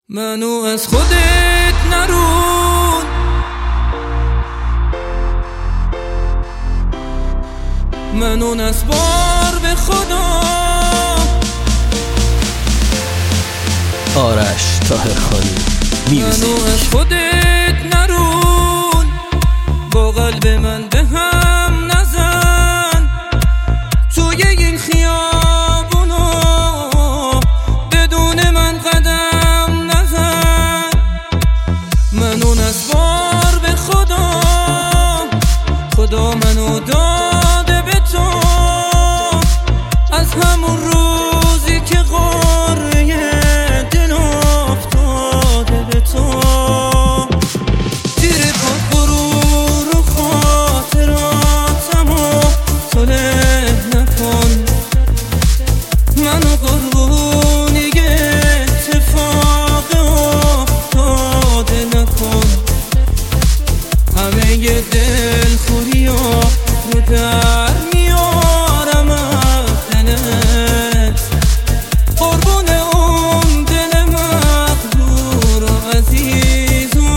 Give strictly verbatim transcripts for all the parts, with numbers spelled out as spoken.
منو از خودت نرون، منو نسپار به خدا. آرش طاهرخانی منو از خودت نرون، با قلب من به هم نزن. توی این خیابونو بدون من قدم نزن. منو نسپار به خدا، خدا منو داده به تو. از همون روزی که قاره دل افتاده به تو، زیر پا غرور و خاطراتمو تو له نکن. منو قربونی اتفاق افتاده نکن. همه ی دل خوری رو در میارم از دلت، قربون اون دل مغرور و عزیز و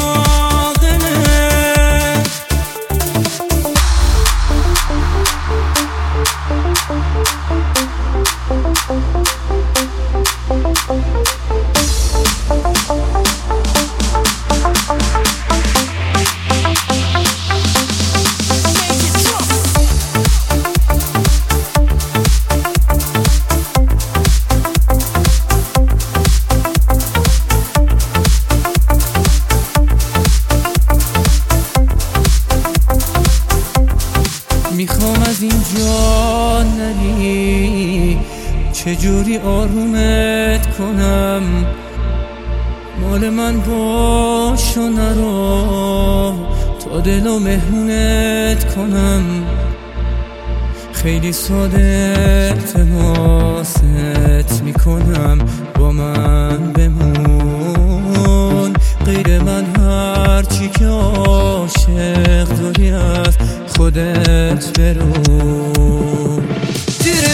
عاقلت. میخوام از اینجا نری، چجوری آرومت کنم؟ مال من باش و نرو تا دلو مهمونت کنم. خیلی ساده التماست میکنم، با من بمون. غیر من هرچی که عاشق داری از خودت برو. زیر